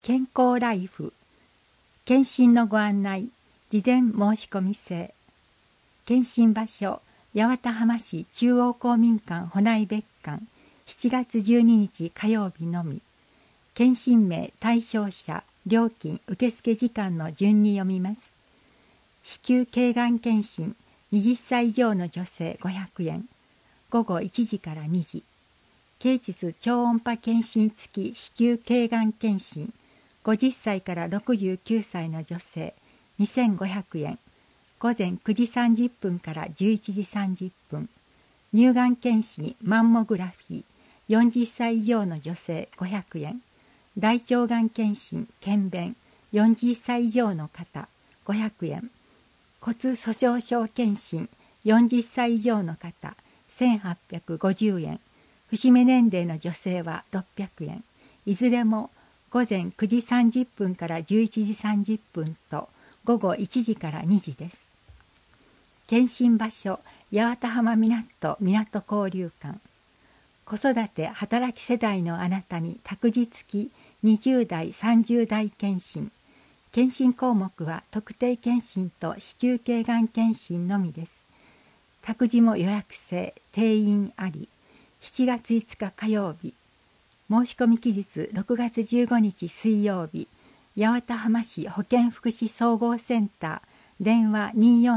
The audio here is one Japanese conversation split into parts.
健康ライフ検診のご案内事前申し込み制検診場所八幡浜市中央公民館保内別館7月12日火曜日のみ検診名対象者料金受付時間の順に読みます。子宮頸がん検診20歳以上の女性500円午後1時から2時経腟超音波検診付き子宮頸がん検診50歳から69歳の女性2500円午前9時30分から11時30分乳がん検診マンモグラフィー40歳以上の女性500円大腸がん検診検便40歳以上の方500円骨粗しょう症検診40歳以上の方1850円節目年齢の女性は600円いずれも午前9時30分から11時30分と午後1時から2時です。検診場所八幡浜港交流館子育て働き世代のあなたに託児付き20代30代検診検診項目は特定検診と子宮頸がん検診のみです。託児も予約制定員あり7月5日火曜日申し込み期日6月15日水曜日八幡浜市保健福祉総合センター電話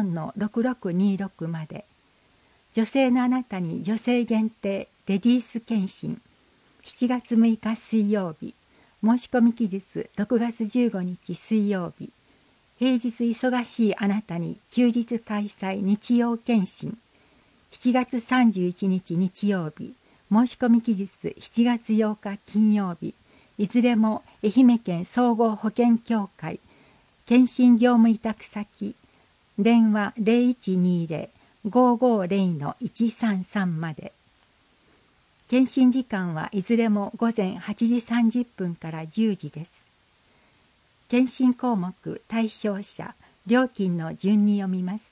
24-6626 まで女性のあなたに女性限定レディース検診7月6日水曜日申し込み期日6月15日水曜日平日忙しいあなたに休日開催日曜検診7月31日日曜日申し込み期日7月8日金曜日いずれも愛媛県総合保険協会検診業務委託先電話 0120-550-133 まで検診時間はいずれも午前8時30分から10時です。検診項目対象者料金の順に読みます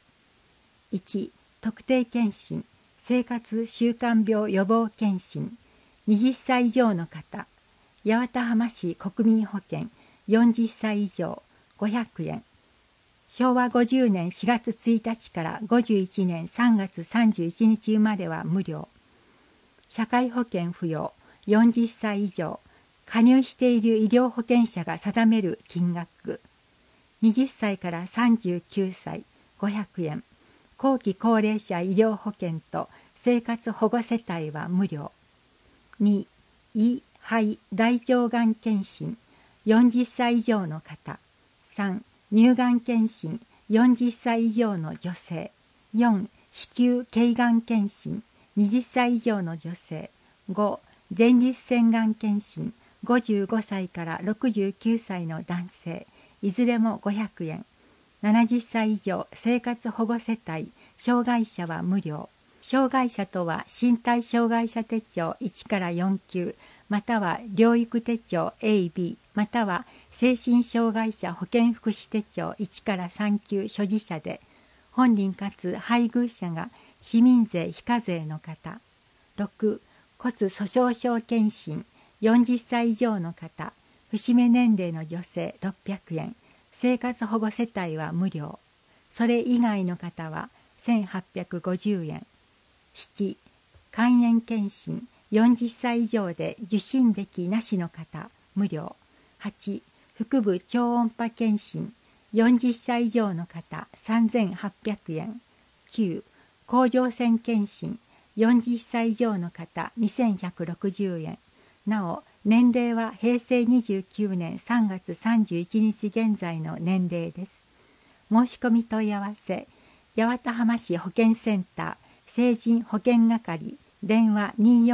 。1特定検診生活習慣病予防検診20歳以上の方八幡浜市国民保険40歳以上500円昭和50年4月1日から51年3月31日生まれは無料社会保険不要40歳以上加入している医療保険者が定める金額20歳から39歳500円後期高齢者医療保険と生活保護世帯は無料2胃肺大腸がん検診40歳以上の方3乳がん検診40歳以上の女性4子宮頸がん検診20歳以上の女性5前立腺がん検診55歳から69歳の男性いずれも500円70歳以上生活保護世帯障害者は無料障害者とは身体障害者手帳1から4級または療育手帳 AB または精神障害者保健福祉手帳1から3級所持者で本人かつ配偶者が市民税非課税の方6骨粗しょう症検診40歳以上の方節目年齢の女性600円生活保護世帯は無料それ以外の方は1850円7肝炎検診40歳以上で受診歴なしの方無料8腹部超音波検診40歳以上の方3800円9甲状腺検診40歳以上の方2160円なお年齢は平成29年3月31日現在の年齢です。申し込み問い合わせ八幡浜市保健センター成人保健係電話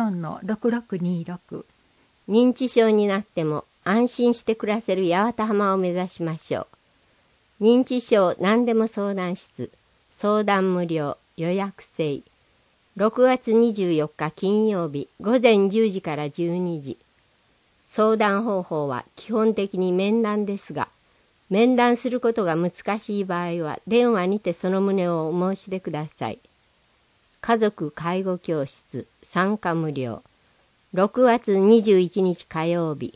24-6626 認知症になっても安心して暮らせる八幡浜を目指しましょう。認知症何でも相談室相談無料予約制6月24日金曜日午前10時から12時相談方法は基本的に面談ですが面談することが難しい場合は電話にてその旨をお申し出ください。家族介護教室参加無料6月21日火曜日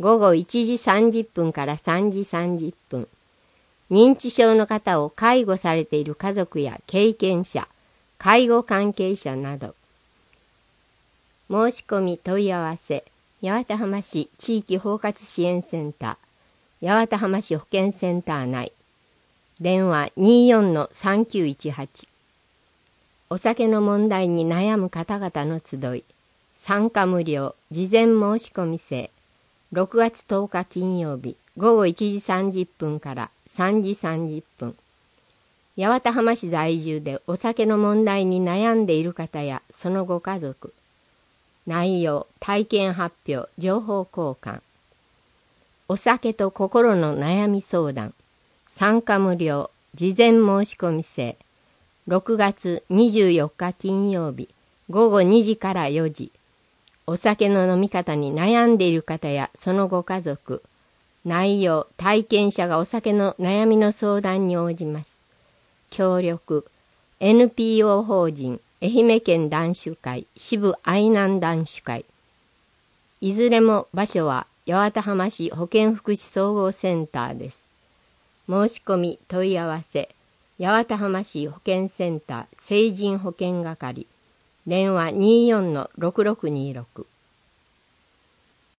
午後1時30分から3時30分。認知症の方を介護されている家族や経験者、介護関係者など。申し込み問い合わせ、八幡浜市地域包括支援センター、八幡浜市保健センター内。電話 24-3918。お酒の問題に悩む方々の集い。参加無料、事前申し込み制。6月10日金曜日、午後1時30分から3時30分。八幡浜市在住でお酒の問題に悩んでいる方やそのご家族。内容、体験発表、情報交換。お酒と心の悩み相談。参加無料、事前申し込み制。6月24日金曜日、午後2時から4時。お酒の飲み方に悩んでいる方やそのご家族。内容、体験者がお酒の悩みの相談に応じます。協力、NPO 法人愛媛県男子会支部愛南男子会。いずれも場所は八幡浜市保健福祉総合センターです。申し込み問い合わせ、八幡浜市保健センター成人保健係。電話 24-6626。